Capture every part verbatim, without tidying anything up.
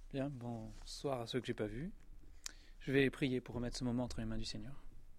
Bien, bonsoir à ceux que j'ai pas vus. Je vais prier pour remettre ce moment entre les mains du Seigneur.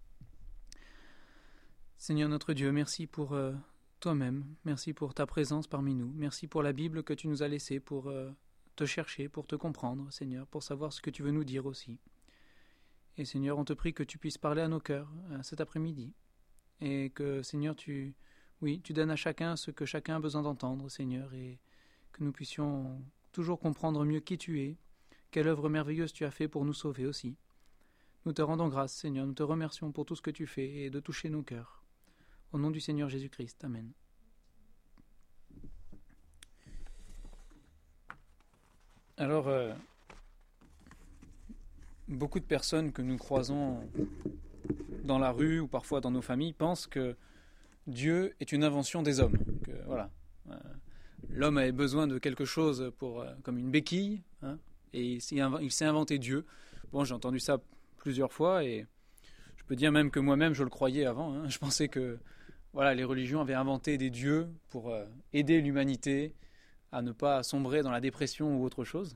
Seigneur notre Dieu, merci pour euh, toi-même, merci pour ta présence parmi nous, merci pour la Bible que tu nous as laissée pour euh, te chercher, pour te comprendre, Seigneur, pour savoir ce que tu veux nous dire aussi. Et Seigneur, on te prie que tu puisses parler à nos cœurs euh, cet après-midi. Et que, Seigneur, tu, oui, tu donnes à chacun ce que chacun a besoin d'entendre, Seigneur, et que nous puissions toujours comprendre mieux qui tu es, quelle œuvre merveilleuse tu as fait pour nous sauver aussi. Nous te rendons grâce, Seigneur, nous te remercions pour tout ce que tu fais et de toucher nos cœurs. Au nom du Seigneur Jésus-Christ, Amen. Alors, euh, beaucoup de personnes que nous croisons dans la rue ou parfois dans nos familles pensent que Dieu est une invention des hommes. Que, voilà, euh, l'homme avait besoin de quelque chose pour, euh, comme une béquille, hein, et il s'est inventé Dieu. Bon, j'ai entendu ça plusieurs fois et je peux dire même que moi-même je le croyais avant. Hein. Je pensais que voilà, les religions avaient inventé des dieux pour euh, aider l'humanité à ne pas sombrer dans la dépression ou autre chose.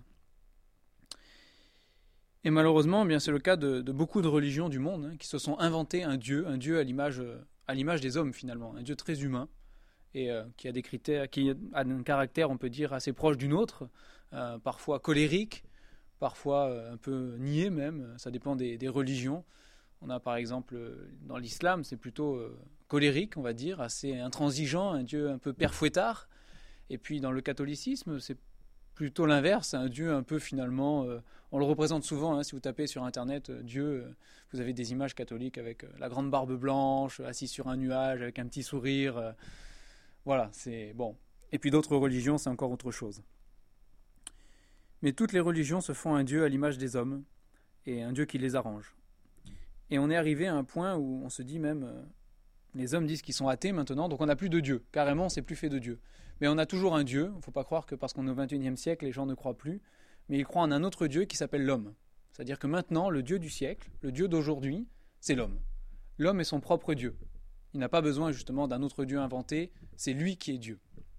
Et malheureusement, eh bien, c'est le cas de, de beaucoup de religions du monde hein, qui se sont inventés un dieu, un dieu à l'image, à l'image des hommes finalement, un dieu très humain et euh, qui a des critères, qui a un caractère, on peut dire, assez proche du nôtre, euh, parfois colérique, parfois euh, un peu niais même, ça dépend des, des religions. On a par exemple, dans l'islam, c'est plutôt euh, colérique, on va dire, assez intransigeant, un dieu un peu père fouettard. Et puis dans le catholicisme, c'est plutôt l'inverse, un dieu un peu finalement, euh, on le représente souvent, hein, si vous tapez sur internet euh, Dieu, euh, vous avez des images catholiques avec euh, la grande barbe blanche, assis sur un nuage, avec un petit sourire. Euh, voilà, c'est bon. Et puis d'autres religions, c'est encore autre chose. Mais toutes les religions se font un dieu à l'image des hommes, et un dieu qui les arrange. Et on est arrivé à un point où on se dit même, euh, les hommes disent qu'ils sont athées maintenant, donc on n'a plus de Dieu. Carrément, on s'est plus fait de Dieu. Mais on a toujours un Dieu. Il ne faut pas croire que parce qu'on est au vingt et unième siècle, les gens ne croient plus. Mais ils croient en un autre Dieu qui s'appelle l'homme. C'est-à-dire que maintenant, le Dieu du siècle, le Dieu d'aujourd'hui, c'est l'homme. L'homme est son propre Dieu. Il n'a pas besoin justement d'un autre Dieu inventé. C'est lui qui est Dieu.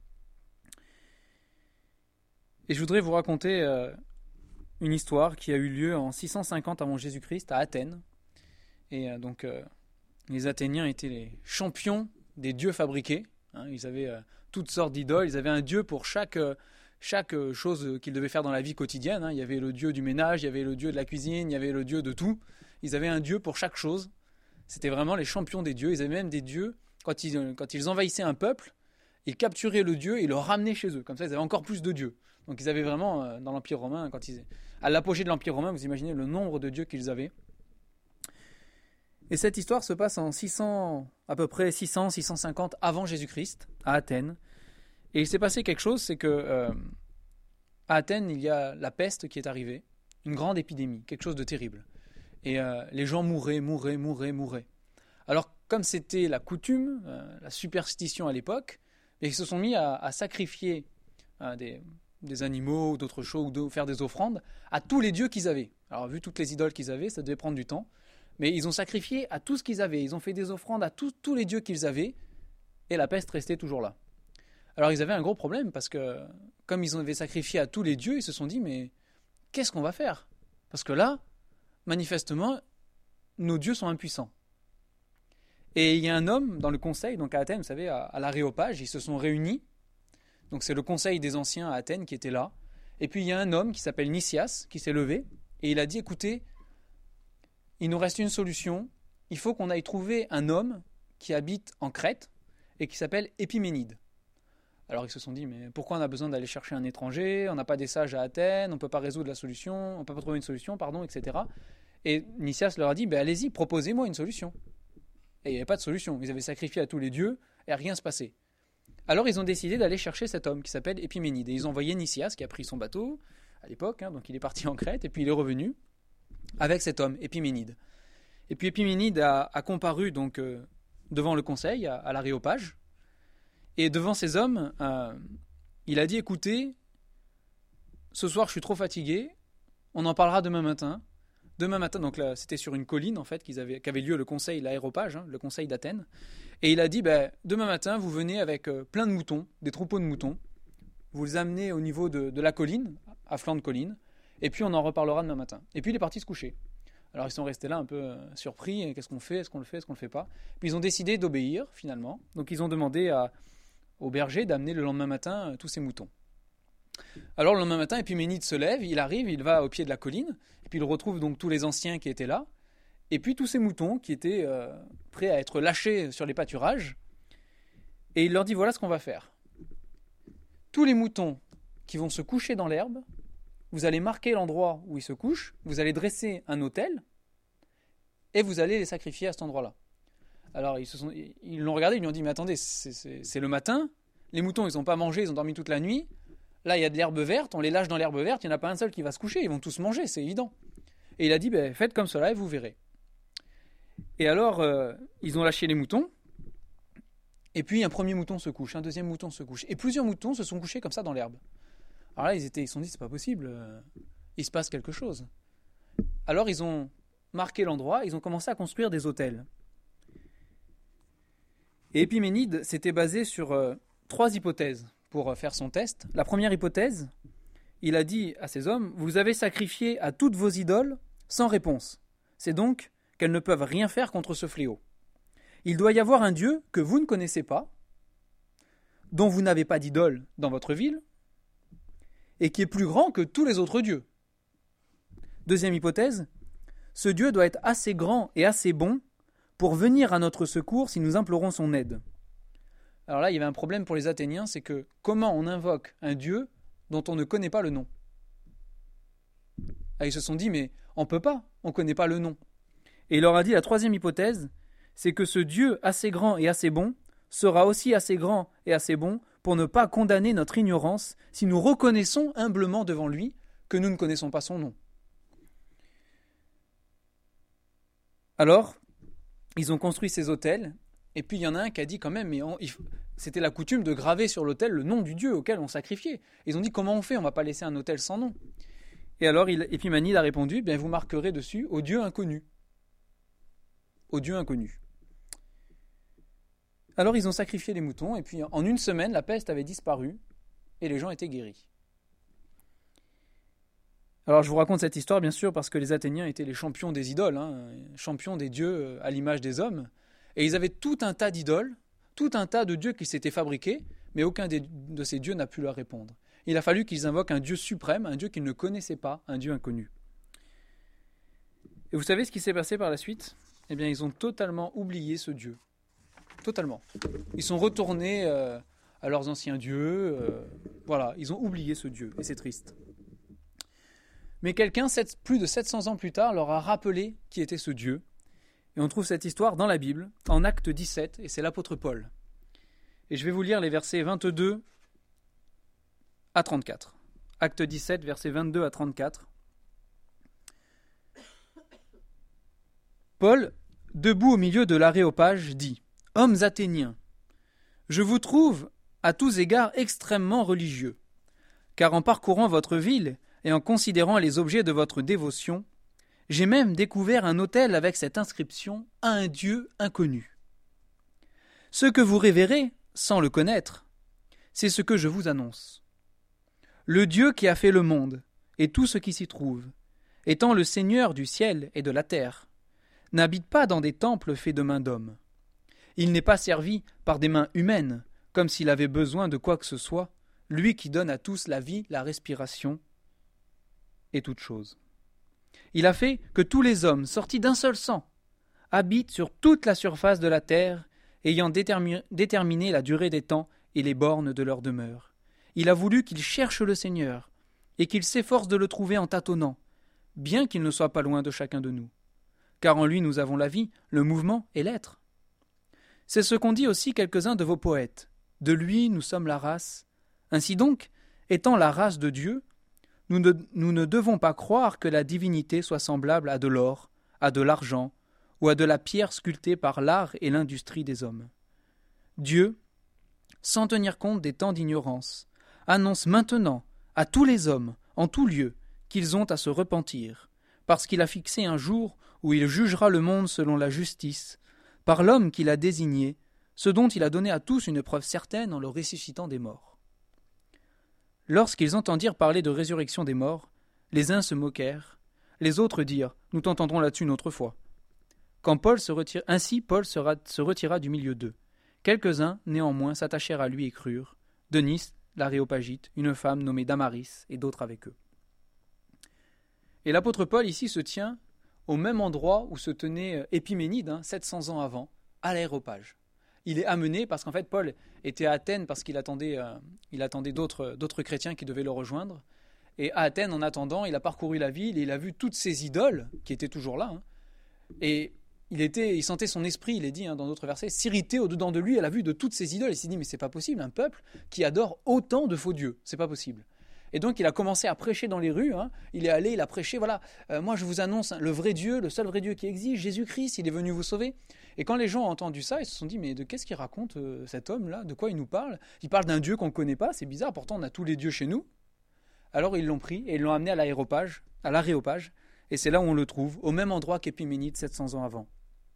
Et je voudrais vous raconter euh, une histoire qui a eu lieu en six cent cinquante avant Jésus-Christ à Athènes. Et euh, donc, euh, les Athéniens étaient les champions des dieux fabriqués. Hein, ils avaient euh, toutes sortes d'idoles. Ils avaient un dieu pour chaque, euh, chaque chose qu'ils devaient faire dans la vie quotidienne. Hein. Il y avait le dieu du ménage, il y avait le dieu de la cuisine, il y avait le dieu de tout. Ils avaient un dieu pour chaque chose. C'était vraiment les champions des dieux. Ils avaient même des dieux, quand ils, quand ils envahissaient un peuple, ils capturaient le dieu et le ramenaient chez eux. Comme ça, ils avaient encore plus de dieux. Donc ils avaient vraiment, euh, dans l'Empire romain, quand ils, à l'apogée de l'Empire romain, vous imaginez le nombre de dieux qu'ils avaient. Et cette histoire se passe en six cents, à peu près six cents, six cent cinquante avant Jésus-Christ, à Athènes. Et il s'est passé quelque chose, c'est que euh, à Athènes, il y a la peste qui est arrivée, une grande épidémie, quelque chose de terrible. Et euh, les gens mouraient, mouraient, mouraient, mouraient. Alors, comme c'était la coutume, euh, la superstition à l'époque, ils se sont mis à, à sacrifier euh, des, des animaux ou d'autres choses, ou de faire des offrandes à tous les dieux qu'ils avaient. Alors, vu toutes les idoles qu'ils avaient, ça devait prendre du temps. Mais ils ont sacrifié à tout ce qu'ils avaient. Ils ont fait des offrandes à tout, tous les dieux qu'ils avaient. Et la peste restait toujours là. Alors ils avaient un gros problème parce que comme ils avaient sacrifié à tous les dieux, ils se sont dit mais qu'est-ce qu'on va faire ? Parce que là, manifestement, nos dieux sont impuissants. Et il y a un homme dans le conseil, donc à Athènes, vous savez, à, à l'Aréopage, ils se sont réunis. Donc c'est le conseil des anciens à Athènes qui était là. Et puis il y a un homme qui s'appelle Nicias qui s'est levé et il a dit écoutez, il nous reste une solution, il faut qu'on aille trouver un homme qui habite en Crète et qui s'appelle Épiménide. Alors ils se sont dit, mais pourquoi on a besoin d'aller chercher un étranger ? On n'a pas des sages à Athènes, on ne peut pas résoudre la solution, on ne peut pas trouver une solution, pardon, et cetera. Et Nicias leur a dit, ben allez-y, proposez-moi une solution. Et il n'y avait pas de solution, ils avaient sacrifié à tous les dieux et rien ne se passait. Alors ils ont décidé d'aller chercher cet homme qui s'appelle Épiménide. Et ils ont envoyé Nicias qui a pris son bateau à l'époque, hein, donc il est parti en Crète et puis il est revenu avec cet homme, Épiménide. Et puis Épiménide a, a comparu donc euh, devant le conseil, à, à l'Aréopage, et devant ces hommes, euh, il a dit, écoutez, ce soir je suis trop fatigué, on en parlera demain matin. Demain matin, donc là, c'était sur une colline en fait qu'ils avaient, qu'avait lieu le conseil, l'Aréopage, hein, le conseil d'Athènes, et il a dit, ben, demain matin vous venez avec euh, plein de moutons, des troupeaux de moutons, vous les amenez au niveau de, de la colline, à flanc de colline, et puis on en reparlera demain matin. Et puis il est parti se coucher. Alors ils sont restés là un peu euh, surpris, qu'est-ce qu'on fait, est-ce qu'on le fait, est-ce qu'on le fait pas. Puis ils ont décidé d'obéir finalement, donc ils ont demandé à, au berger d'amener le lendemain matin euh, tous ces moutons. Alors le lendemain matin, Épiménide se lève, il arrive, il va au pied de la colline, et puis il retrouve donc tous les anciens qui étaient là, et puis tous ces moutons qui étaient euh, prêts à être lâchés sur les pâturages, et il leur dit voilà ce qu'on va faire. Tous les moutons qui vont se coucher dans l'herbe, vous allez marquer l'endroit où ils se couchent, vous allez dresser un autel, et vous allez les sacrifier à cet endroit-là. Alors ils se sont, ils l'ont regardé, ils lui ont dit mais attendez, c'est, c'est, c'est le matin, les moutons ils n'ont pas mangé, ils ont dormi toute la nuit, là il y a de l'herbe verte, on les lâche dans l'herbe verte, il n'y en a pas un seul qui va se coucher, ils vont tous manger, c'est évident. Et il a dit ben, faites comme cela et vous verrez. Et alors euh, ils ont lâché les moutons, et puis un premier mouton se couche, un deuxième mouton se couche, et plusieurs moutons se sont couchés comme ça dans l'herbe. Alors là ils étaient, ils se sont dit c'est pas possible, euh, il se passe quelque chose. Alors ils ont marqué l'endroit, ils ont commencé à construire des autels. Et Épiménide s'était basé sur euh, trois hypothèses pour euh, faire son test. La première hypothèse, il a dit à ces hommes, vous avez sacrifié à toutes vos idoles sans réponse. C'est donc qu'elles ne peuvent rien faire contre ce fléau. Il doit y avoir un Dieu que vous ne connaissez pas, dont vous n'avez pas d'idole dans votre ville, et qui est plus grand que tous les autres dieux. Deuxième hypothèse, ce Dieu doit être assez grand et assez bon pour venir à notre secours si nous implorons son aide. Alors là, il y avait un problème pour les Athéniens, c'est que comment on invoque un Dieu dont on ne connaît pas le nom? Ah, ils se sont dit, mais on ne peut pas, on ne connaît pas le nom. Et il leur a dit, la troisième hypothèse, c'est que ce Dieu assez grand et assez bon sera aussi assez grand et assez bon pour ne pas condamner notre ignorance si nous reconnaissons humblement devant lui que nous ne connaissons pas son nom. Alors, ils ont construit ces autels, et puis il y en a un qui a dit quand même, mais on, il, c'était la coutume de graver sur l'autel le nom du Dieu auquel on sacrifiait. Ils ont dit, comment on fait? On ne va pas laisser un autel sans nom. Et alors, il, Épiménide a répondu, bien, vous marquerez dessus au Dieu inconnu. Au Dieu inconnu. Alors, ils ont sacrifié les moutons, et puis en une semaine, la peste avait disparu, et les gens étaient guéris. Alors, je vous raconte cette histoire, bien sûr, parce que les Athéniens étaient les champions des idoles, hein, champions des dieux à l'image des hommes, et ils avaient tout un tas d'idoles, tout un tas de dieux qui s'étaient fabriqués, mais aucun des, de ces dieux n'a pu leur répondre. Il a fallu qu'ils invoquent un Dieu suprême, un Dieu qu'ils ne connaissaient pas, un Dieu inconnu. Et vous savez ce qui s'est passé par la suite? Eh bien, ils ont totalement oublié ce Dieu. Totalement. Ils sont retournés euh, à leurs anciens dieux. Euh, voilà, ils ont oublié ce Dieu, et c'est triste. Mais quelqu'un, sept, plus de sept cents ans plus tard, leur a rappelé qui était ce Dieu. Et on trouve cette histoire dans la Bible, en Acte dix-sept, et c'est l'apôtre Paul. Et je vais vous lire les versets vingt-deux à trente-quatre. Acte dix-sept, versets vingt-deux à trente-quatre. Paul, debout au milieu de l'aréopage, dit « Hommes athéniens, je vous trouve à tous égards extrêmement religieux, car en parcourant votre ville et en considérant les objets de votre dévotion, j'ai même découvert un autel avec cette inscription « À un Dieu inconnu ». Ce que vous révérez, sans le connaître, c'est ce que je vous annonce. Le Dieu qui a fait le monde et tout ce qui s'y trouve, étant le Seigneur du ciel et de la terre, n'habite pas dans des temples faits de mains d'hommes. Il n'est pas servi par des mains humaines, comme s'il avait besoin de quoi que ce soit, lui qui donne à tous la vie, la respiration et toutes choses. Il a fait que tous les hommes, sortis d'un seul sang, habitent sur toute la surface de la terre, ayant détermi- déterminé la durée des temps et les bornes de leur demeure. Il a voulu qu'ils cherchent le Seigneur, et qu'ils s'efforcent de le trouver en tâtonnant, bien qu'il ne soit pas loin de chacun de nous. Car en lui nous avons la vie, le mouvement et l'être. C'est ce qu'ont dit aussi quelques-uns de vos poètes. De lui nous sommes la race. Ainsi donc, étant la race de Dieu, nous ne, nous ne devons pas croire que la divinité soit semblable à de l'or, à de l'argent, ou à de la pierre sculptée par l'art et l'industrie des hommes. Dieu, sans tenir compte des temps d'ignorance, annonce maintenant à tous les hommes, en tout lieu, qu'ils ont à se repentir, parce qu'il a fixé un jour où il jugera le monde selon la justice, par l'homme qu'il a désigné, ce dont il a donné à tous une preuve certaine en le ressuscitant des morts. Lorsqu'ils entendirent parler de résurrection des morts, Les uns se moquèrent, les autres dirent « Nous t'entendrons là-dessus une autre fois ». Quand Paul se retire, ainsi Paul se, ra- se retira du milieu d'eux. Quelques-uns, néanmoins, s'attachèrent à lui et crurent, Denis, l'Aréopagite, une femme nommée Damaris, et d'autres avec eux. Et l'apôtre Paul, ici, se tient au même endroit où se tenait Épiménide, hein, sept cents ans avant, à l'Aréopage. Il est amené, parce qu'en fait, Paul était à Athènes parce qu'il attendait, euh, il attendait d'autres, d'autres chrétiens qui devaient le rejoindre. Et à Athènes, en attendant, il a parcouru la ville et il a vu toutes ces idoles qui étaient toujours là. Hein, et il, était, il sentait son esprit, il est dit hein, dans d'autres versets, s'irriter au-dedans de lui à la vue de toutes ces idoles. Il s'est dit, mais c'est pas possible, un peuple qui adore autant de faux dieux, c'est pas possible. Et donc il a commencé à prêcher dans les rues, hein. Il est allé, il a prêché, voilà, euh, moi je vous annonce le vrai Dieu, le seul vrai Dieu qui existe, Jésus-Christ, il est venu vous sauver. Et quand les gens ont entendu ça, ils se sont dit, mais de qu'est-ce qu'il raconte euh, cet homme-là, de quoi il nous parle? Il parle d'un Dieu qu'on ne connaît pas, c'est bizarre, pourtant on a tous les dieux chez nous. Alors ils l'ont pris et ils l'ont amené à l'aéropage, à l'Aréopage, et c'est là où on le trouve, au même endroit qu'Épiménide, sept cents ans avant.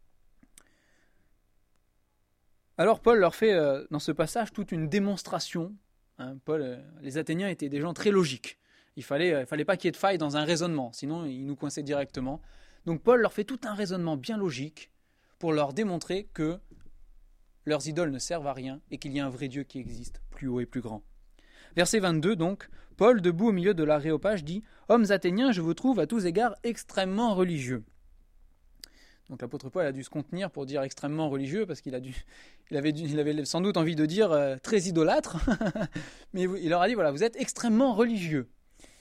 Alors Paul leur fait, euh, dans ce passage, toute une démonstration. Hein, Paul, euh, les Athéniens étaient des gens très logiques. Il fallait, euh, fallait pas qu'il y ait de faille dans un raisonnement, sinon ils nous coinçaient directement. Donc Paul leur fait tout un raisonnement bien logique pour leur démontrer que leurs idoles ne servent à rien et qu'il y a un vrai Dieu qui existe, plus haut et plus grand. Verset vingt-deux donc, Paul, debout au milieu de l'Aréopage, dit « Hommes athéniens, je vous trouve à tous égards extrêmement religieux. » Donc l'apôtre Paul a dû se contenir pour dire extrêmement religieux, parce qu'il a dû, il avait, dû, il avait sans doute envie de dire euh, très idolâtre, mais il leur a dit, voilà, vous êtes extrêmement religieux.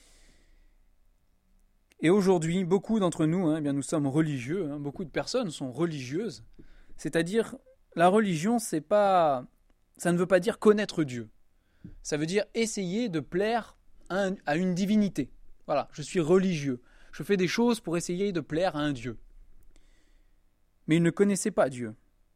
Et aujourd'hui, beaucoup d'entre nous, hein, eh bien, nous sommes religieux, hein, beaucoup de personnes sont religieuses, c'est-à-dire, la religion, c'est pas, ça ne veut pas dire connaître Dieu, ça veut dire essayer de plaire à, un, à une divinité. Voilà, je suis religieux, je fais des choses pour essayer de plaire à un Dieu. Mais ils ne connaissaient pas Dieu.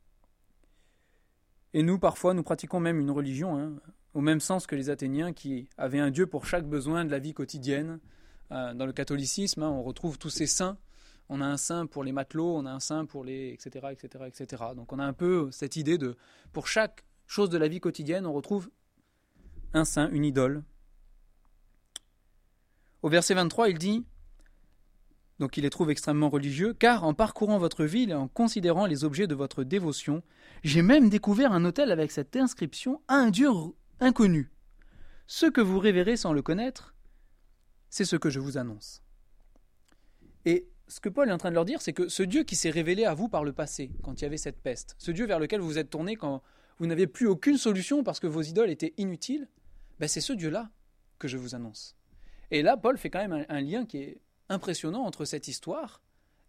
Et nous, parfois, nous pratiquons même une religion, hein, au même sens que les Athéniens qui avaient un Dieu pour chaque besoin de la vie quotidienne. Euh, dans le catholicisme, hein, on retrouve tous ces saints. On a un saint pour les matelots, on a un saint pour les... et cetera, et cetera, et cetera. Donc on a un peu cette idée de... Pour chaque chose de la vie quotidienne, on retrouve un saint, une idole. Au verset vingt-trois, il dit... Donc il les trouve extrêmement religieux, car en parcourant votre ville et en considérant les objets de votre dévotion, j'ai même découvert un autel avec cette inscription à un Dieu inconnu. Ce que vous révérez sans le connaître, c'est ce que je vous annonce. Et ce que Paul est en train de leur dire, c'est que ce Dieu qui s'est révélé à vous par le passé, quand il y avait cette peste, ce Dieu vers lequel vous vous êtes tournés quand vous n'aviez plus aucune solution parce que vos idoles étaient inutiles, ben c'est ce Dieu-là que je vous annonce. Et là, Paul fait quand même un, un lien qui est impressionnant entre cette histoire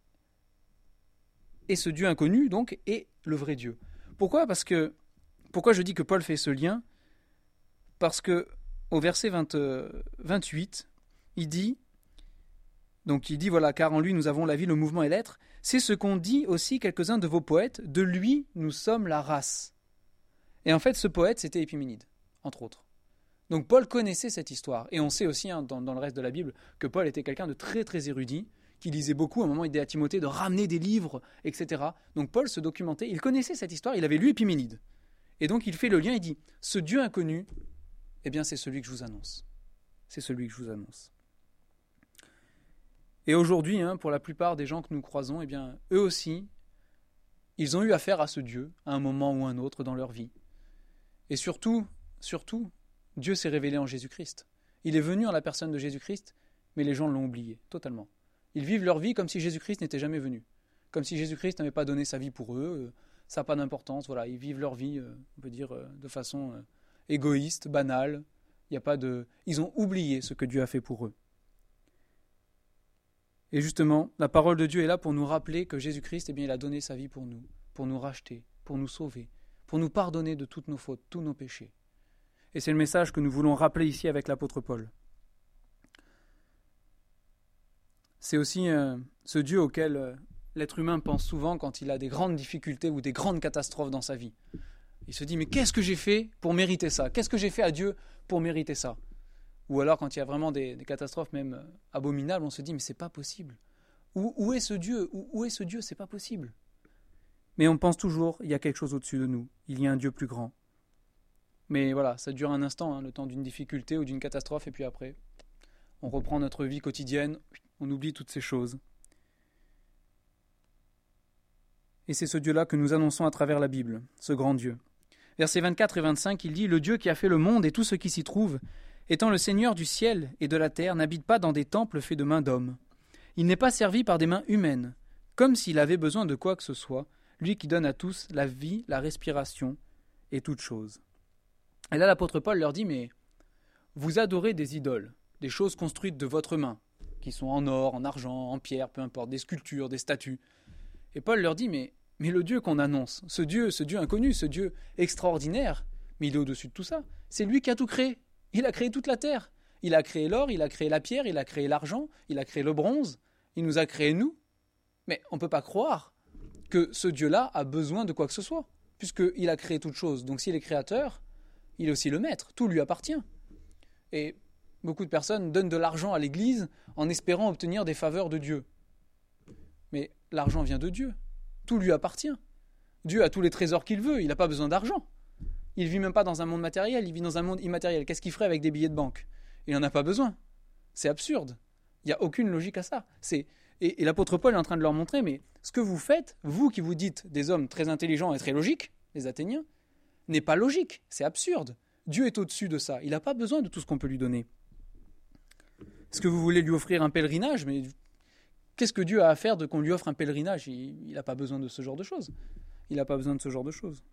et ce Dieu inconnu, donc, et le vrai Dieu. Pourquoi ? Parce que, pourquoi je dis que Paul fait ce lien ? Parce que au verset vingt, vingt-huit, il dit, donc il dit, voilà, car en lui nous avons la vie, le mouvement et l'être. C'est ce qu'ont dit aussi quelques-uns de vos poètes, de lui nous sommes la race. Et en fait, ce poète, c'était Épiménide, entre autres. Donc Paul connaissait cette histoire, et on sait aussi hein, dans, dans le reste de la Bible que Paul était quelqu'un de très très érudit, qui lisait beaucoup, à un moment il disait à Timothée de ramener des livres, et cetera. Donc Paul se documentait, il connaissait cette histoire, il avait lu Épiménide. Et donc il fait le lien, il dit, ce Dieu inconnu, eh bien c'est celui que je vous annonce. C'est celui que je vous annonce. Et aujourd'hui, hein, pour la plupart des gens que nous croisons, eh bien eux aussi, ils ont eu affaire à ce Dieu, à un moment ou un autre dans leur vie. Et surtout, surtout, Dieu s'est révélé en Jésus-Christ. Il est venu en la personne de Jésus-Christ, mais les gens l'ont oublié, totalement. Ils vivent leur vie comme si Jésus-Christ n'était jamais venu. Comme si Jésus-Christ n'avait pas donné sa vie pour eux, ça n'a pas d'importance, voilà. Ils vivent leur vie, on peut dire, de façon égoïste, banale. Il y a pas de... Ils ont oublié ce que Dieu a fait pour eux. Et justement, la parole de Dieu est là pour nous rappeler que Jésus-Christ, eh bien, il a donné sa vie pour nous, pour nous racheter, pour nous sauver, pour nous pardonner de toutes nos fautes, tous nos péchés. Et c'est le message que nous voulons rappeler ici avec l'apôtre Paul. C'est aussi euh, ce Dieu auquel euh, l'être humain pense souvent quand il a des grandes difficultés ou des grandes catastrophes dans sa vie. Il se dit, mais qu'est-ce que j'ai fait pour mériter ça ? Qu'est-ce que j'ai fait à Dieu pour mériter ça ? Ou alors quand il y a vraiment des, des catastrophes même euh, abominables, on se dit, mais c'est pas possible. Où, où est ce Dieu ? où, où est ce Dieu ? C'est pas possible. Mais on pense toujours, il y a quelque chose au-dessus de nous. Il y a un Dieu plus grand. Mais voilà, ça dure un instant, hein, le temps d'une difficulté ou d'une catastrophe, et puis après, on reprend notre vie quotidienne, on oublie toutes ces choses. Et c'est ce Dieu-là que nous annonçons à travers la Bible, ce grand Dieu. Versets vingt-quatre et vingt-cinq, il dit « Le Dieu qui a fait le monde et tout ce qui s'y trouve, étant le Seigneur du ciel et de la terre, n'habite pas dans des temples faits de mains d'hommes. Il n'est pas servi par des mains humaines, comme s'il avait besoin de quoi que ce soit, lui qui donne à tous la vie, la respiration et toutes choses. » Et là, l'apôtre Paul leur dit « Mais vous adorez des idoles, des choses construites de votre main, qui sont en or, en argent, en pierre, peu importe, des sculptures, des statues. » Et Paul leur dit, mais, mais le Dieu qu'on annonce, ce Dieu, ce Dieu inconnu, ce Dieu extraordinaire, mais il est au-dessus de tout ça. C'est lui qui a tout créé. Il a créé toute la terre. Il a créé l'or, il a créé la pierre, il a créé l'argent, il a créé le bronze. Il nous a créé nous. Mais on ne peut pas croire que ce Dieu-là a besoin de quoi que ce soit, puisqu'il a créé toute chose. Donc s'il est créateur, il est aussi le maître. Tout lui appartient. Et beaucoup de personnes donnent de l'argent à l'Église en espérant obtenir des faveurs de Dieu. Mais l'argent vient de Dieu. Tout lui appartient. Dieu a tous les trésors qu'il veut. Il n'a pas besoin d'argent. Il ne vit même pas dans un monde matériel. Il vit dans un monde immatériel. Qu'est-ce qu'il ferait avec des billets de banque? Il n'en a pas besoin. C'est absurde. Il n'y a aucune logique à ça. C'est... Et, et l'apôtre Paul est en train de leur montrer, mais ce que vous faites, vous qui vous dites des hommes très intelligents et très logiques, les Athéniens, n'est pas logique. C'est absurde. Dieu est au-dessus de ça. Il n'a pas besoin de tout ce qu'on peut lui donner. Est-ce que vous voulez lui offrir un pèlerinage? Mais qu'est-ce que Dieu a à faire de qu'on lui offre un pèlerinage? Il n'a pas besoin de ce genre de choses. Il n'a pas besoin de ce genre de choses.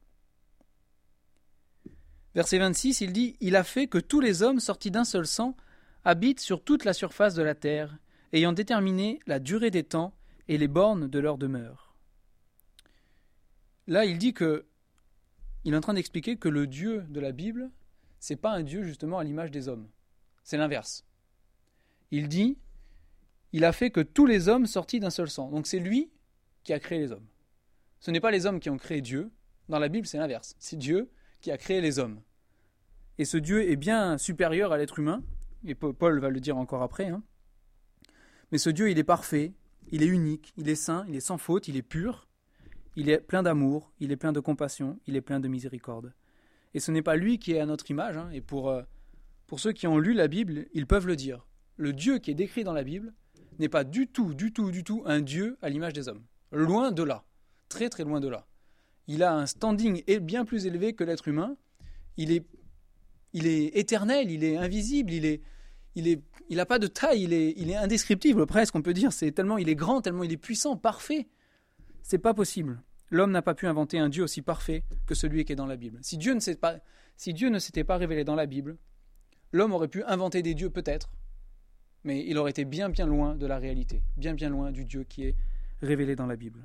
Verset vingt-six, il dit « Il a fait que tous les hommes sortis d'un seul sang habitent sur toute la surface de la terre, ayant déterminé la durée des temps et les bornes de leur demeure. » Là, il dit que il est en train d'expliquer que le Dieu de la Bible, c'est pas un Dieu justement à l'image des hommes. C'est l'inverse. Il dit il a fait que tous les hommes sortis d'un seul sang. Donc c'est lui qui a créé les hommes. Ce n'est pas les hommes qui ont créé Dieu. Dans la Bible, c'est l'inverse. C'est Dieu qui a créé les hommes. Et ce Dieu est bien supérieur à l'être humain. Et Paul va le dire encore après. Hein. Mais ce Dieu, il est parfait, il est unique, il est saint, il est sans faute, il est pur. Il est plein d'amour, il est plein de compassion, il est plein de miséricorde. Et ce n'est pas lui qui est à notre image. Hein. Et pour, euh, pour ceux qui ont lu la Bible, ils peuvent le dire. Le Dieu qui est décrit dans la Bible n'est pas du tout, du tout, du tout un Dieu à l'image des hommes. Loin de là. Très, très loin de là. Il a un standing bien plus élevé que l'être humain. Il est, il est éternel, il est invisible, il est, il est, il n'a pas de taille, il est, il est indescriptible presque, on peut dire. C'est tellement il est grand, tellement il est puissant, parfait. C'est pas possible. L'homme n'a pas pu inventer un Dieu aussi parfait que celui qui est dans la Bible. Si Dieu ne s'est pas, si Dieu ne s'était pas révélé dans la Bible, l'homme aurait pu inventer des dieux peut-être, mais il aurait été bien bien loin de la réalité, bien bien loin du Dieu qui est révélé dans la Bible.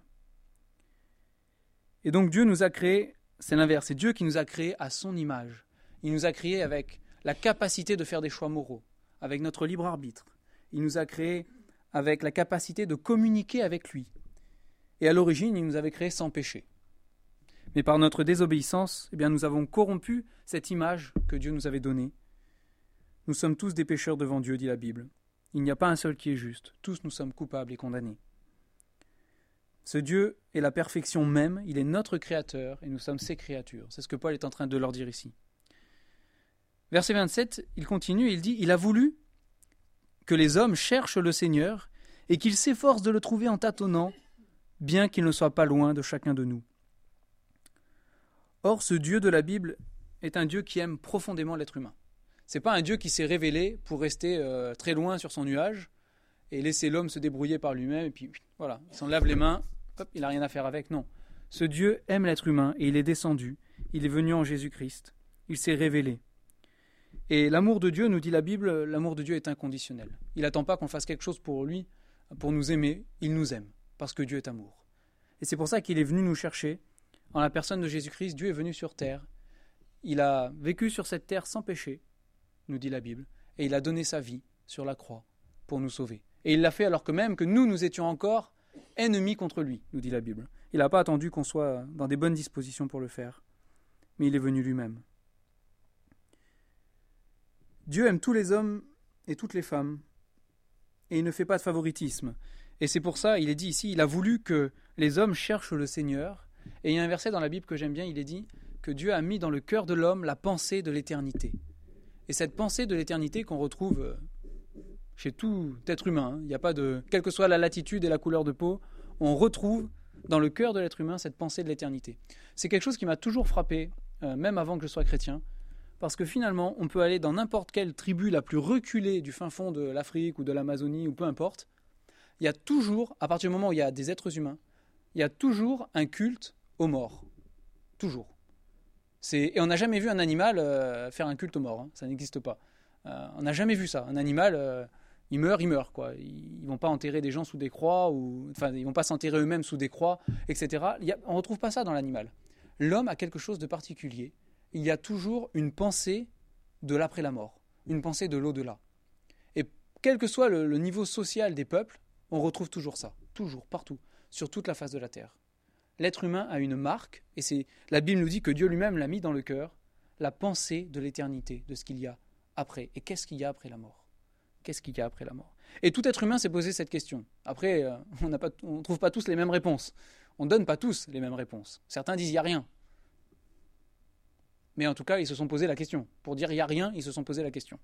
Et donc Dieu nous a créés, c'est l'inverse, c'est Dieu qui nous a créés à son image. Il nous a créés avec la capacité de faire des choix moraux, avec notre libre arbitre. Il nous a créés avec la capacité de communiquer avec lui. Et à l'origine, il nous avait créés sans péché. Mais par notre désobéissance, eh bien, nous avons corrompu cette image que Dieu nous avait donnée. Nous sommes tous des pécheurs devant Dieu, dit la Bible. Il n'y a pas un seul qui est juste. Tous nous sommes coupables et condamnés. Ce Dieu est la perfection même, il est notre Créateur et nous sommes ses créatures. C'est ce que Paul est en train de leur dire ici. Verset vingt-sept, il continue et il dit « Il a voulu que les hommes cherchent le Seigneur et qu'ils s'efforcent de le trouver en tâtonnant, bien qu'il ne soit pas loin de chacun de nous. » Or, ce Dieu de la Bible est un Dieu qui aime profondément l'être humain. Ce n'est pas un Dieu qui s'est révélé pour rester euh, très loin sur son nuage et laisser l'homme se débrouiller par lui-même et puis voilà, il s'en lave les mains, hop, il n'a rien à faire avec. Non, ce Dieu aime l'être humain et il est descendu, il est venu en Jésus-Christ, il s'est révélé. Et l'amour de Dieu, nous dit la Bible, l'amour de Dieu est inconditionnel. Il n'attend pas qu'on fasse quelque chose pour lui, pour nous aimer, il nous aime, parce que Dieu est amour. Et c'est pour ça qu'il est venu nous chercher. En la personne de Jésus-Christ, Dieu est venu sur terre. Il a vécu sur cette terre sans péché, nous dit la Bible, et il a donné sa vie sur la croix pour nous sauver. Et il l'a fait alors que même que nous, nous étions encore ennemis contre lui, nous dit la Bible. Il n'a pas attendu qu'on soit dans des bonnes dispositions pour le faire, mais il est venu lui-même. Dieu aime tous les hommes et toutes les femmes, et il ne fait pas de favoritisme. Et c'est pour ça, il est dit ici, il a voulu que les hommes cherchent le Seigneur. Et il y a un verset dans la Bible que j'aime bien, il est dit que Dieu a mis dans le cœur de l'homme la pensée de l'éternité. Et cette pensée de l'éternité qu'on retrouve chez tout être humain. Il n'y a pas de, quelle que soit la latitude et la couleur de peau, on retrouve dans le cœur de l'être humain cette pensée de l'éternité. C'est quelque chose qui m'a toujours frappé, euh, même avant que je sois chrétien, parce que finalement, on peut aller dans n'importe quelle tribu la plus reculée du fin fond de l'Afrique ou de l'Amazonie, ou peu importe, il y a toujours, à partir du moment où il y a des êtres humains, il y a toujours un culte aux morts. Toujours. C'est, et on n'a jamais vu un animal euh, faire un culte aux morts, hein. Ça n'existe pas. Euh, on n'a jamais vu ça. Un animal, euh, il meurt, il meurt, quoi. Ils ne vont pas enterrer des gens sous des croix, ou, enfin, ils ne vont pas s'enterrer eux-mêmes sous des croix, et cetera. Il y a, on ne retrouve pas ça dans l'animal. L'homme a quelque chose de particulier. Il y a toujours une pensée de l'après la mort, une pensée de l'au-delà. Et quel que soit le, le niveau social des peuples, on retrouve toujours ça, toujours, partout, sur toute la face de la terre. L'être humain a une marque, et c'est, la Bible nous dit que Dieu lui-même l'a mis dans le cœur, la pensée de l'éternité, de ce qu'il y a après. Et qu'est-ce qu'il y a après la mort ? Qu'est-ce qu'il y a après la mort ? Et tout être humain s'est posé cette question. Après, euh, on ne trouve pas tous les mêmes réponses. On ne donne pas tous les mêmes réponses. Certains disent « il n'y a rien ». Mais en tout cas, ils se sont posé la question. Pour dire « il n'y a rien », ils se sont posé la question.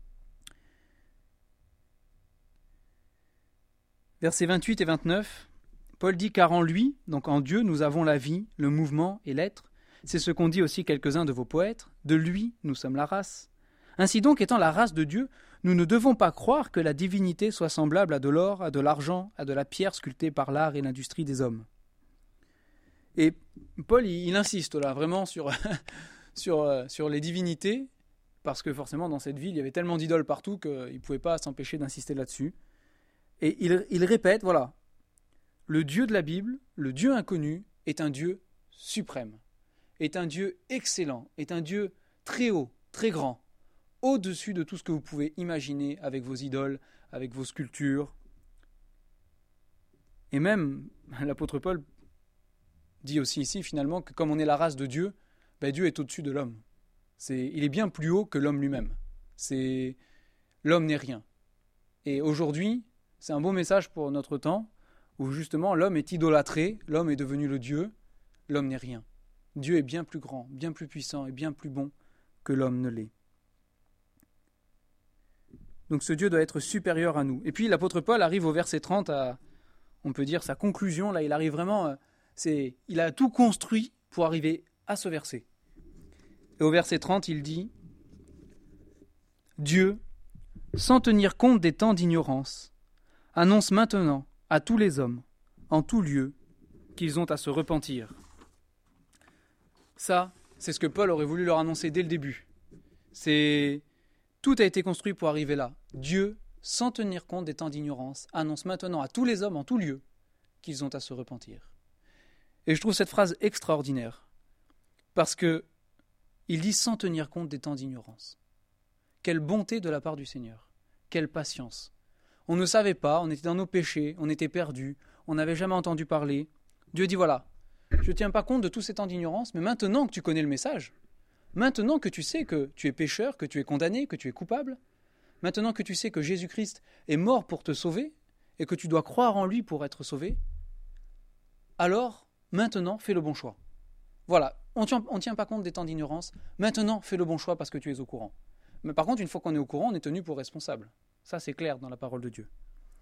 Versets vingt-huit et vingt-neuf, Paul dit « car en lui, donc en Dieu, nous avons la vie, le mouvement et l'être. C'est ce qu'ont dit aussi quelques-uns de vos poètes. De lui, nous sommes la race. Ainsi donc, étant la race de Dieu, nous ne devons pas croire que la divinité soit semblable à de l'or, à de l'argent, à de la pierre sculptée par l'art et l'industrie des hommes. » Et Paul, il, il insiste là vraiment sur, sur, euh, sur les divinités, parce que forcément, dans cette ville, il y avait tellement d'idoles partout qu'il ne pouvait pas s'empêcher d'insister là-dessus. Et il, il répète, voilà, le Dieu de la Bible, le Dieu inconnu, est un Dieu suprême, est un Dieu excellent, est un Dieu très haut, très grand, au-dessus de tout ce que vous pouvez imaginer avec vos idoles, avec vos sculptures. Et même, l'apôtre Paul dit aussi ici, finalement, que comme on est la race de Dieu, ben Dieu est au-dessus de l'homme. C'est, il est bien plus haut que l'homme lui-même. C'est, l'homme n'est rien. Et aujourd'hui, c'est un beau message pour notre temps, où justement l'homme est idolâtré, l'homme est devenu le Dieu, l'homme n'est rien. Dieu est bien plus grand, bien plus puissant et bien plus bon que l'homme ne l'est. Donc ce Dieu doit être supérieur à nous. Et puis l'apôtre Paul arrive au verset trente à, on peut dire, sa conclusion. Là, il arrive vraiment, c'est, il a tout construit pour arriver à ce verset. Et au verset trente, il dit « Dieu, sans tenir compte des temps d'ignorance, annonce maintenant à tous les hommes, en tout lieu, qu'ils ont à se repentir. » Ça, c'est ce que Paul aurait voulu leur annoncer dès le début. C'est... Tout a été construit pour arriver là. Dieu, sans tenir compte des temps d'ignorance, annonce maintenant à tous les hommes, en tout lieu, qu'ils ont à se repentir. Et je trouve cette phrase extraordinaire, parce que il dit sans tenir compte des temps d'ignorance. Quelle bonté de la part du Seigneur, quelle patience. On ne savait pas, on était dans nos péchés, on était perdus, on n'avait jamais entendu parler. Dieu dit voilà, je ne tiens pas compte de tous ces temps d'ignorance, mais maintenant que tu connais le message, maintenant que tu sais que tu es pécheur, que tu es condamné, que tu es coupable, maintenant que tu sais que Jésus-Christ est mort pour te sauver et que tu dois croire en lui pour être sauvé, alors maintenant fais le bon choix. Voilà, on ne tient, on tient pas compte des temps d'ignorance, maintenant fais le bon choix parce que tu es au courant. Mais par contre, une fois qu'on est au courant, on est tenu pour responsable. Ça, c'est clair dans la parole de Dieu.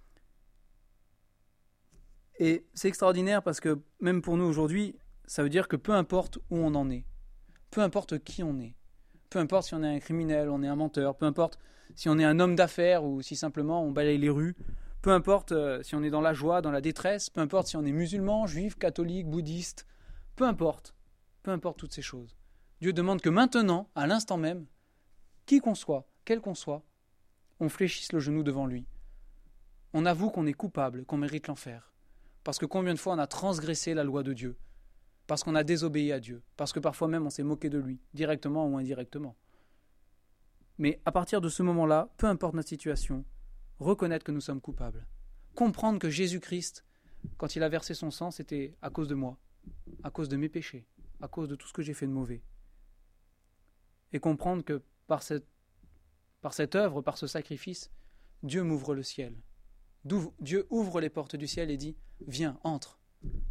Et c'est extraordinaire parce que même pour nous aujourd'hui, ça veut dire que peu importe où on en est, peu importe qui on est, peu importe si on est un criminel, on est un menteur, peu importe si on est un homme d'affaires ou si simplement on balaye les rues, peu importe si on est dans la joie, dans la détresse, peu importe si on est musulman, juif, catholique, bouddhiste, peu importe, peu importe toutes ces choses. Dieu demande que maintenant, à l'instant même, qui qu'on soit, quel qu'on soit, on fléchisse le genou devant lui. On avoue qu'on est coupable, qu'on mérite l'enfer. Parce que combien de fois on a transgressé la loi de Dieu ? Parce qu'on a désobéi à Dieu, parce que parfois même on s'est moqué de lui, directement ou indirectement. Mais à partir de ce moment-là, peu importe notre situation, reconnaître que nous sommes coupables. Comprendre que Jésus-Christ, quand il a versé son sang, c'était à cause de moi, à cause de mes péchés, à cause de tout ce que j'ai fait de mauvais. Et comprendre que par cette, par cette œuvre, par ce sacrifice, Dieu m'ouvre le ciel. Dieu ouvre les portes du ciel et dit « Viens, entre, entre. »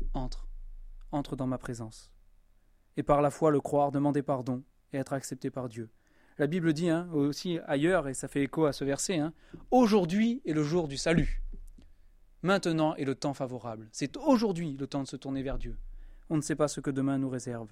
entre dans ma présence. Et par la foi le croire, demander pardon et être accepté par Dieu. La Bible dit hein, aussi ailleurs, et ça fait écho à ce verset, hein, « Aujourd'hui est le jour du salut. Maintenant est le temps favorable. » C'est aujourd'hui le temps de se tourner vers Dieu. On ne sait pas ce que demain nous réserve.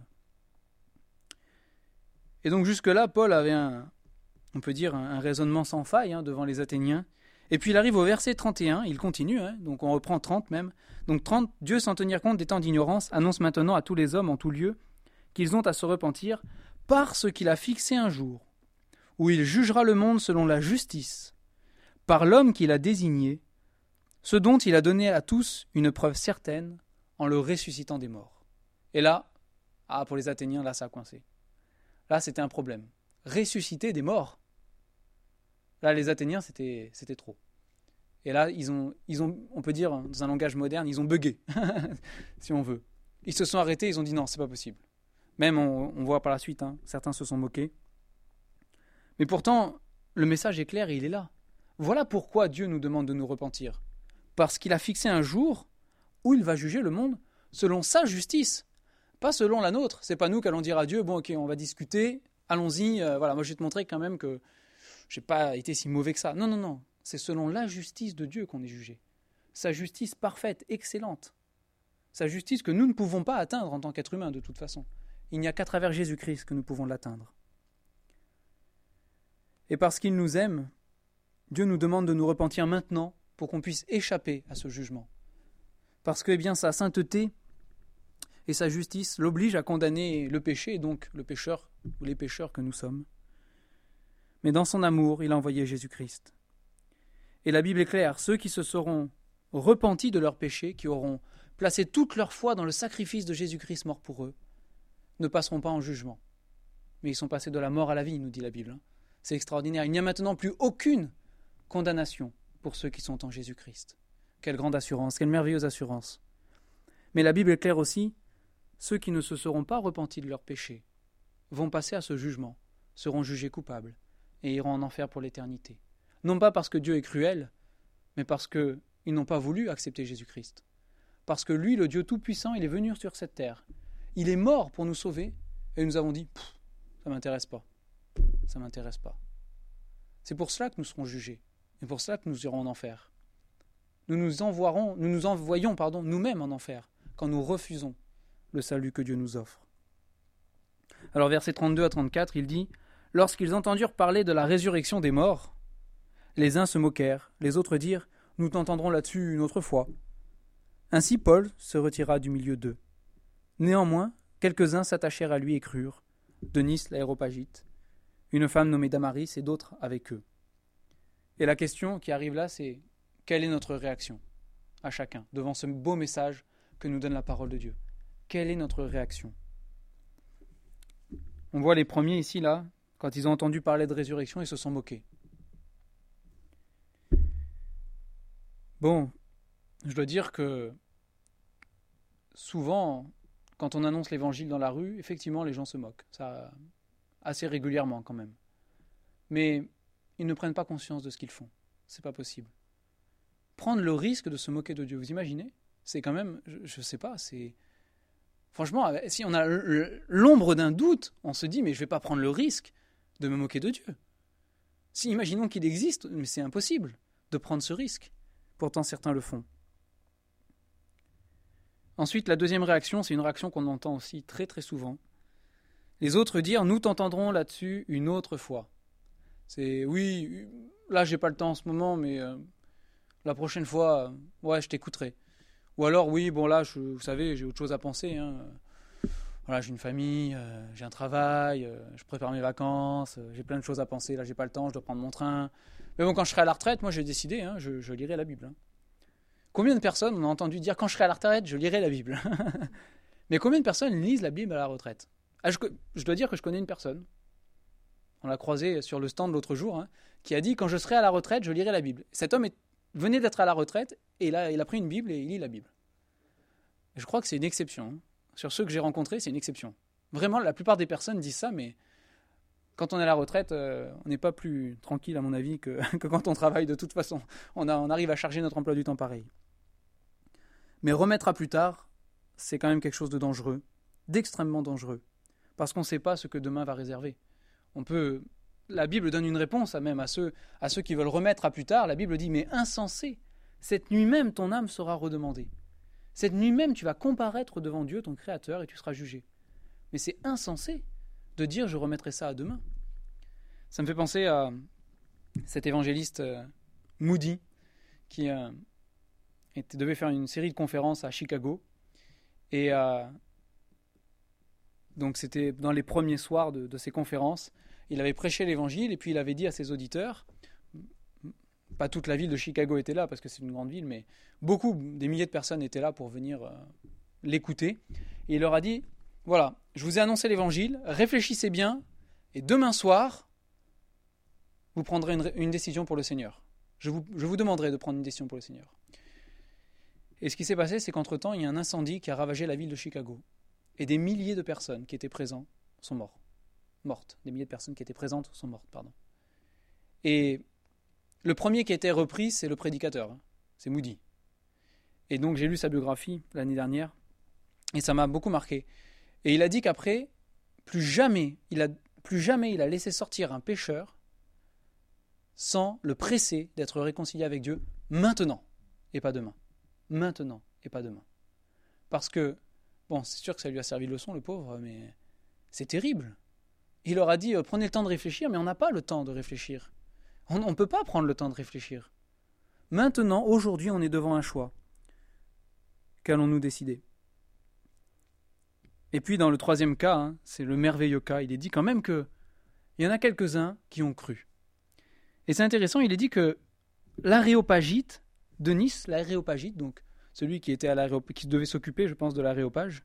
Et donc jusque-là, Paul avait un, on peut dire, un raisonnement sans faille hein, devant les Athéniens. Et puis il arrive au verset trente et un, il continue, hein, donc on reprend trente même. Donc trente, Dieu sans tenir compte des temps d'ignorance annonce maintenant à tous les hommes en tout lieu qu'ils ont à se repentir parce qu'il a fixé un jour où il jugera le monde selon la justice, par l'homme qu'il a désigné, ce dont il a donné à tous une preuve certaine en le ressuscitant des morts. Et là, ah, pour les Athéniens, là ça a coincé. Là c'était un problème. Ressusciter des morts. Là les Athéniens c'était, c'était trop. Et là ils ont, ils ont, on peut dire dans un langage moderne, ils ont bugué, si on veut. Ils se sont arrêtés, ils ont dit non, c'est pas possible. Même on, on voit par la suite, hein, certains se sont moqués. Mais pourtant, le message est clair et il est là. Voilà pourquoi Dieu nous demande de nous repentir. Parce qu'il a fixé un jour où il va juger le monde selon sa justice, pas selon la nôtre. C'est pas nous qui allons dire à Dieu, bon ok, on va discuter, allons-y, euh, voilà, moi je vais te montrer quand même que j'ai pas été si mauvais que ça. Non, non, non, c'est selon la justice de Dieu qu'on est jugé. Sa justice parfaite, excellente. Sa justice que nous ne pouvons pas atteindre en tant qu'être humain de toute façon. Il n'y a qu'à travers Jésus-Christ que nous pouvons l'atteindre. Et parce qu'il nous aime, Dieu nous demande de nous repentir maintenant pour qu'on puisse échapper à ce jugement. Parce que eh bien, sa sainteté et sa justice l'obligent à condamner le péché, et donc le pécheur ou les pécheurs que nous sommes. Mais dans son amour, il a envoyé Jésus-Christ. Et la Bible est claire, ceux qui se seront repentis de leurs péchés, qui auront placé toute leur foi dans le sacrifice de Jésus-Christ mort pour eux, ne passeront pas en jugement. Mais ils sont passés de la mort à la vie, nous dit la Bible. C'est extraordinaire. Il n'y a maintenant plus aucune condamnation pour ceux qui sont en Jésus-Christ. Quelle grande assurance, quelle merveilleuse assurance. Mais la Bible est claire aussi, ceux qui ne se seront pas repentis de leurs péchés vont passer à ce jugement, seront jugés coupables et iront en enfer pour l'éternité. Non pas parce que Dieu est cruel, mais parce qu'ils n'ont pas voulu accepter Jésus-Christ. Parce que lui, le Dieu Tout-Puissant, il est venu sur cette terre. Il est mort pour nous sauver et nous avons dit « ça ne m'intéresse pas, ça ne m'intéresse pas ». C'est pour cela que nous serons jugés et pour cela que nous irons en enfer. Nous nous envoierons, nous nous envoyons pardon, nous-mêmes en enfer quand nous refusons le salut que Dieu nous offre. Alors versets trente-deux à trente-quatre, il dit « Lorsqu'ils entendirent parler de la résurrection des morts, les uns se moquèrent, les autres dirent « Nous t'entendrons là-dessus une autre fois ». Ainsi Paul se retira du milieu d'eux. Néanmoins, quelques-uns s'attachèrent à lui et crurent, Denis l'Aréopagite, une femme nommée Damaris et d'autres avec eux. Et la question qui arrive là, c'est quelle est notre réaction à chacun devant ce beau message que nous donne la parole de Dieu? Quelle est notre réaction? On voit les premiers ici, là, quand ils ont entendu parler de résurrection, ils se sont moqués. Bon, je dois dire que souvent, quand on annonce l'évangile dans la rue, effectivement, les gens se moquent. Ça, assez régulièrement quand même. Mais ils ne prennent pas conscience de ce qu'ils font. C'est pas possible. Prendre le risque de se moquer de Dieu, vous imaginez? C'est quand même, je ne sais pas, c'est... Franchement, si on a l'ombre d'un doute, on se dit, mais je ne vais pas prendre le risque de me moquer de Dieu. Si, imaginons qu'il existe, mais c'est impossible de prendre ce risque. Pourtant, certains le font. Ensuite, la deuxième réaction, c'est une réaction qu'on entend aussi très très souvent. Les autres dire, nous t'entendrons là-dessus une autre fois. C'est, oui, là j'ai pas le temps en ce moment, mais euh, la prochaine fois, euh, ouais, je t'écouterai. Ou alors, oui, bon là, je, vous savez, j'ai autre chose à penser. Hein. Voilà, j'ai une famille, euh, j'ai un travail, euh, je prépare mes vacances, euh, j'ai plein de choses à penser. Là, j'ai pas le temps, je dois prendre mon train. Mais bon, quand je serai à la retraite, moi j'ai décidé, hein, je, je lirai la Bible. Hein. Combien de personnes on a entendu dire, quand je serai à la retraite, je lirai la Bible? Mais combien de personnes lisent la Bible à la retraite? ah, je, je dois dire que je connais une personne, on l'a croisé sur le stand l'autre jour, hein, qui a dit, quand je serai à la retraite, je lirai la Bible. Cet homme est, venait d'être à la retraite, et là, il a pris une Bible et il lit la Bible. Je crois que c'est une exception. Hein. Sur ceux que j'ai rencontrés, c'est une exception. Vraiment, la plupart des personnes disent ça, mais quand on est à la retraite, euh, on n'est pas plus tranquille, à mon avis, que, que quand on travaille de toute façon. On, a, on arrive à charger notre emploi du temps pareil. Mais remettre à plus tard, c'est quand même quelque chose de dangereux, d'extrêmement dangereux, parce qu'on ne sait pas ce que demain va réserver. On peut la Bible donne une réponse à même à ceux, à ceux qui veulent remettre à plus tard. La Bible dit, mais insensé, cette nuit même ton âme sera redemandée. Cette nuit même tu vas comparaître devant Dieu, ton Créateur, et tu seras jugé. Mais c'est insensé de dire je remettrai ça à demain. Ça me fait penser à cet évangéliste euh, Moody qui euh, était, devait faire une série de conférences à Chicago. Et euh, donc c'était dans les premiers soirs de, de ces conférences. Il avait prêché l'évangile et puis il avait dit à ses auditeurs, pas toute la ville de Chicago était là parce que c'est une grande ville, mais beaucoup, des milliers de personnes étaient là pour venir euh, l'écouter. Et il leur a dit, voilà, je vous ai annoncé l'évangile, réfléchissez bien et demain soir, vous prendrez une, une décision pour le Seigneur. Je vous, je vous demanderai de prendre une décision pour le Seigneur. Et ce qui s'est passé, c'est qu'entre-temps, il y a un incendie qui a ravagé la ville de Chicago. Et des milliers de personnes qui étaient présentes sont mortes. Mortes. Des milliers de personnes qui étaient présentes sont mortes, pardon. Et le premier qui a été repris, c'est le prédicateur. Hein. C'est Moody. Et donc, j'ai lu sa biographie l'année dernière. Et ça m'a beaucoup marqué. Et il a dit qu'après, plus jamais, il a, plus jamais il a laissé sortir un pécheur sans le presser d'être réconcilié avec Dieu maintenant et pas demain. Maintenant et pas demain. Parce que, bon, c'est sûr que ça lui a servi de leçon, le pauvre, mais c'est terrible. Il leur a dit, euh, prenez le temps de réfléchir, mais on n'a pas le temps de réfléchir. On ne peut pas prendre le temps de réfléchir. Maintenant, aujourd'hui, on est devant un choix. Qu'allons-nous décider ? Et puis, dans le troisième cas, hein, c'est le merveilleux cas, il est dit quand même qu'il y en a quelques-uns qui ont cru. Et c'est intéressant, il est dit que l'aréopagite de Nice, l'aréopagite, donc celui qui, était à l'aréop... qui devait s'occuper, je pense, de l'aréopage,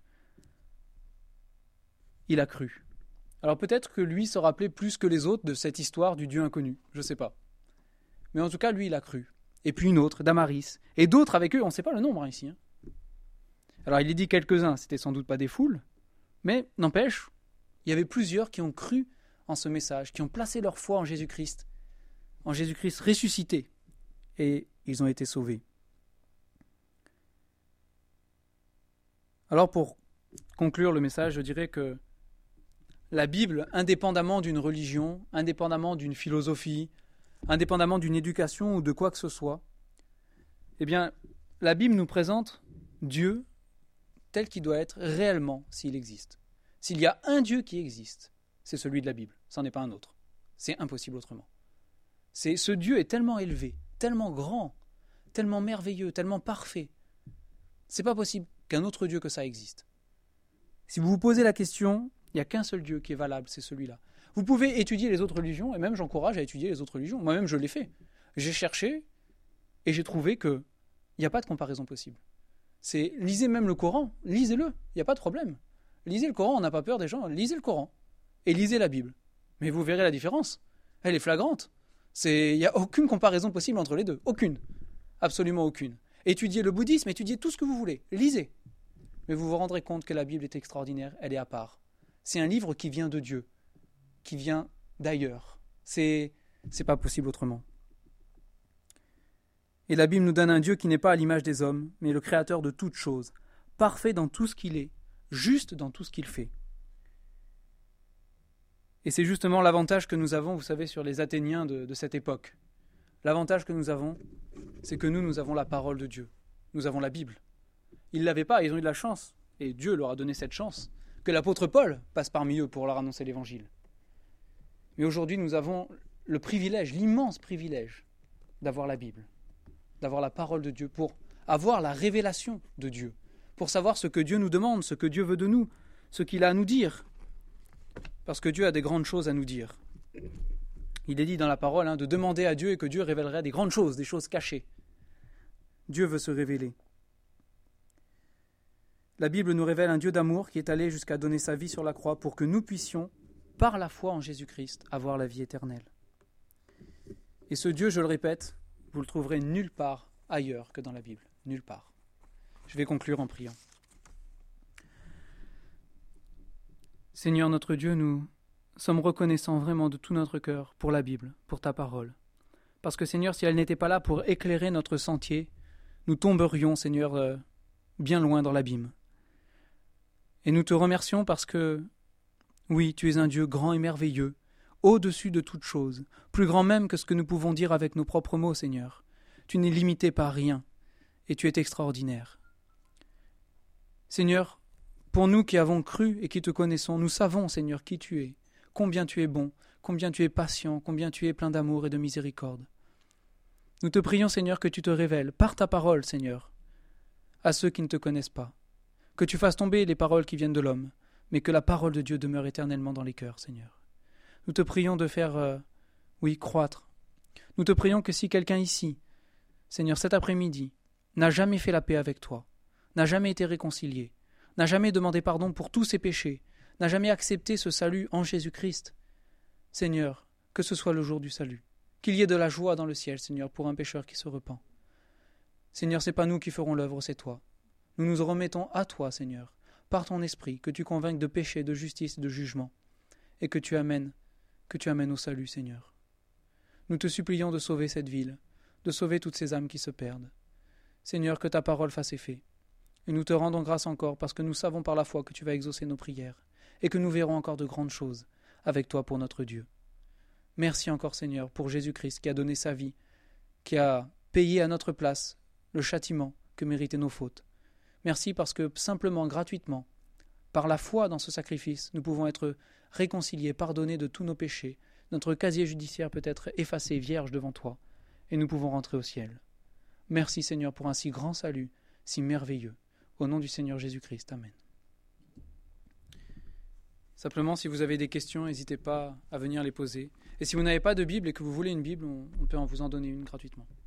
il a cru. Alors peut-être que lui se rappelait plus que les autres de cette histoire du Dieu inconnu, je ne sais pas. Mais en tout cas, lui, il a cru. Et puis une autre, Damaris, et d'autres avec eux, on ne sait pas le nombre hein, ici. Hein. Alors il est dit quelques-uns, c'était sans doute pas des foules, mais n'empêche, il y avait plusieurs qui ont cru en ce message, qui ont placé leur foi en Jésus-Christ, en Jésus-Christ ressuscité, et ils ont été sauvés. Alors pour conclure le message, je dirais que la Bible, indépendamment d'une religion, indépendamment d'une philosophie, indépendamment d'une éducation ou de quoi que ce soit, eh bien, la Bible nous présente Dieu tel qu'il doit être réellement s'il existe. S'il y a un Dieu qui existe, c'est celui de la Bible, ça n'en est pas un autre. C'est impossible autrement. C'est, ce Dieu est tellement élevé, tellement grand, tellement merveilleux, tellement parfait. C'est pas possible qu'un autre Dieu que ça existe. Si vous vous posez la question, il n'y a qu'un seul Dieu qui est valable, c'est celui-là. Vous pouvez étudier les autres religions, et même j'encourage à étudier les autres religions. Moi-même, je l'ai fait. J'ai cherché, et j'ai trouvé qu'il n'y a pas de comparaison possible. C'est, lisez même le Coran, lisez-le, il n'y a pas de problème. Lisez le Coran, on n'a pas peur des gens, lisez le Coran, et lisez la Bible. Mais vous verrez la différence. Elle est flagrante. Il n'y a aucune comparaison possible entre les deux. Aucune. Absolument aucune. Étudiez le bouddhisme, étudiez tout ce que vous voulez. Lisez. Mais vous vous rendrez compte que la Bible est extraordinaire, elle est à part. C'est un livre qui vient de Dieu, qui vient d'ailleurs. C'est, c'est pas possible autrement. Et la Bible nous donne un Dieu qui n'est pas à l'image des hommes, mais le créateur de toutes choses, parfait dans tout ce qu'il est, juste dans tout ce qu'il fait. Et c'est justement l'avantage que nous avons, vous savez, sur les Athéniens de, de cette époque. L'avantage que nous avons, c'est que nous, nous avons la parole de Dieu. Nous avons la Bible. Ils ne l'avaient pas, ils ont eu de la chance. Et Dieu leur a donné cette chance, que l'apôtre Paul passe parmi eux pour leur annoncer l'Évangile. Mais aujourd'hui, nous avons le privilège, l'immense privilège d'avoir la Bible, d'avoir la parole de Dieu, pour avoir la révélation de Dieu, pour savoir ce que Dieu nous demande, ce que Dieu veut de nous, ce qu'il a à nous dire. Parce que Dieu a des grandes choses à nous dire. Il est dit dans la parole hein, de demander à Dieu et que Dieu révélerait des grandes choses, des choses cachées. Dieu veut se révéler. La Bible nous révèle un Dieu d'amour qui est allé jusqu'à donner sa vie sur la croix pour que nous puissions, par la foi en Jésus-Christ, avoir la vie éternelle. Et ce Dieu, je le répète, vous le trouverez nulle part ailleurs que dans la Bible. Nulle part. Je vais conclure en priant. Seigneur notre Dieu, nous sommes reconnaissants vraiment de tout notre cœur pour la Bible, pour ta parole. Parce que Seigneur, si elle n'était pas là pour éclairer notre sentier, nous tomberions, Seigneur, euh, bien loin dans l'abîme. Et nous te remercions parce que, oui, tu es un Dieu grand et merveilleux, au-dessus de toute chose, plus grand même que ce que nous pouvons dire avec nos propres mots, Seigneur. Tu n'es limité par rien, et tu es extraordinaire. Seigneur, pour nous qui avons cru et qui te connaissons, nous savons, Seigneur, qui tu es, combien tu es bon, combien tu es patient, combien tu es plein d'amour et de miséricorde. Nous te prions, Seigneur, que tu te révèles par ta parole, Seigneur, à ceux qui ne te connaissent pas, que tu fasses tomber les paroles qui viennent de l'homme, mais que la parole de Dieu demeure éternellement dans les cœurs, Seigneur. Nous te prions de faire, euh, oui, croître. Nous te prions que si quelqu'un ici, Seigneur, cet après-midi, n'a jamais fait la paix avec toi, n'a jamais été réconcilié, n'a jamais demandé pardon pour tous ses péchés, n'a jamais accepté ce salut en Jésus-Christ, Seigneur, que ce soit le jour du salut, qu'il y ait de la joie dans le ciel, Seigneur, pour un pécheur qui se repent. Seigneur, ce n'est pas nous qui ferons l'œuvre, c'est toi. Nous nous remettons à toi, Seigneur, par ton esprit, que tu convainques de péché, de justice et de jugement, et que tu amènes, que tu amènes au salut, Seigneur. Nous te supplions de sauver cette ville, de sauver toutes ces âmes qui se perdent. Seigneur, que ta parole fasse effet. Et nous te rendons grâce encore parce que nous savons par la foi que tu vas exaucer nos prières et que nous verrons encore de grandes choses avec toi pour notre Dieu. Merci encore, Seigneur, pour Jésus-Christ qui a donné sa vie, qui a payé à notre place le châtiment que méritaient nos fautes. Merci parce que simplement, gratuitement, par la foi dans ce sacrifice, nous pouvons être réconciliés, pardonnés de tous nos péchés. Notre casier judiciaire peut être effacé, vierge devant toi, et nous pouvons rentrer au ciel. Merci, Seigneur, pour un si grand salut, si merveilleux. Au nom du Seigneur Jésus-Christ. Amen. Simplement, si vous avez des questions, n'hésitez pas à venir les poser. Et si vous n'avez pas de Bible et que vous voulez une Bible, on peut vous en donner une gratuitement.